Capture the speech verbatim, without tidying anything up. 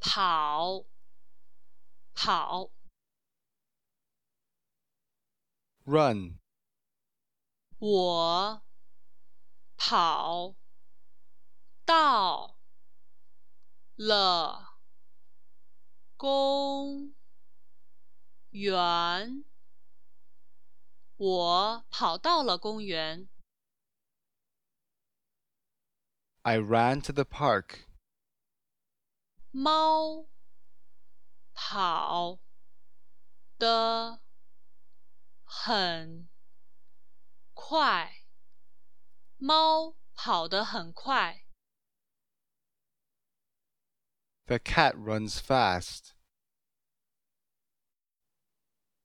跑，跑。 run, 我跑到了公园。我跑到了公园。 I ran to the park. 猫跑得很快。猫跑得很快。 The cat runs fast.